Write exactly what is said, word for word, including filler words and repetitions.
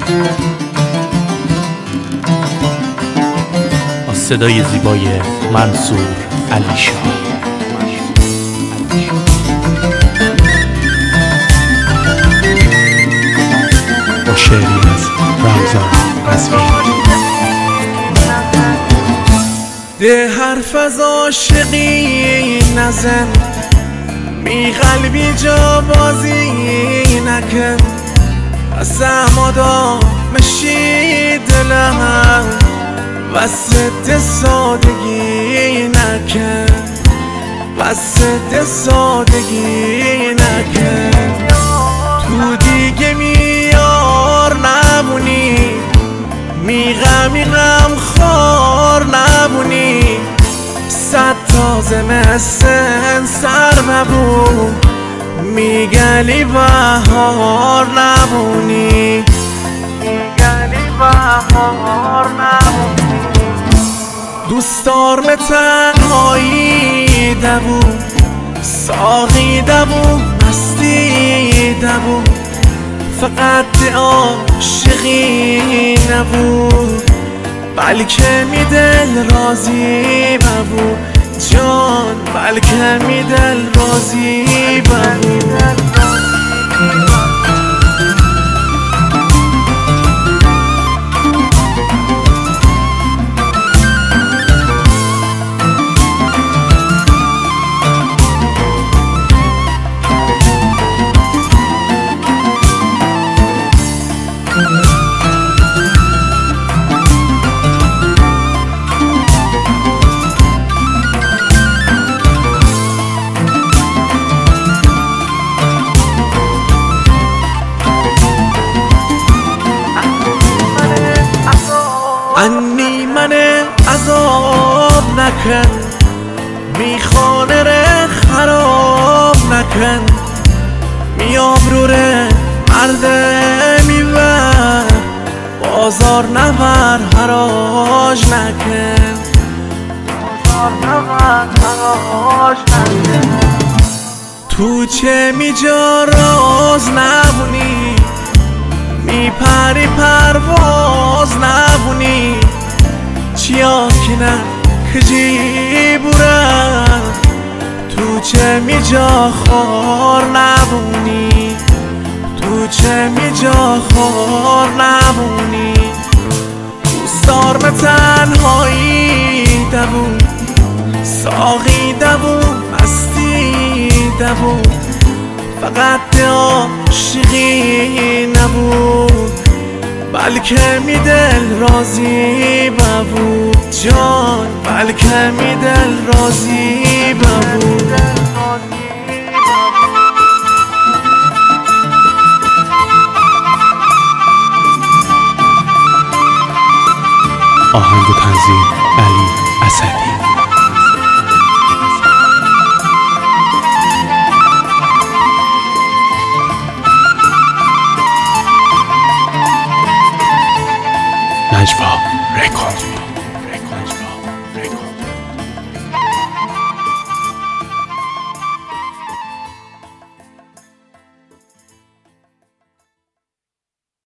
با صدای زیبای منصور علیشا. با شعری از رمضان رزمی. ده حرف از عاشقی نزن، می قلبی جا بازی نکن، از امادا مشی دلم وسط سادگی نکن، وسط سادگی نکن. تو دیگه میار نمونی، می غمی غم خار نمونی، صد تازه مثل سر نبود، میگلی بهار نمونی، میگلی بهار نمونی. دوست دارم تنهایی دبو، ساقی دبو، مستی دبو، فقط عاشقی نبود، بلکه می دل راضی ببود جان، بلکه می دل راضی ببود. انی من عذاب نکن، میخانه ره خراب نکن، میام رو ره مرده میبر، بازار نبر حراج نکن، بازار نبر حراج نکن. تو چه میجا راز نبونی، میپری پرواز نبونی، چیا که نه کجی بورم، تو چه میجا خار نبونی، تو چه میجا خار نبونی. دوست دارم تنهایی دبو، ساقی دبو، مستی دبو، فقط عاشقی نبود، بلکه می دل راضی ببود جان، بلکه می دل راضی ببود. آهنگ و تنظیم علی اسدی.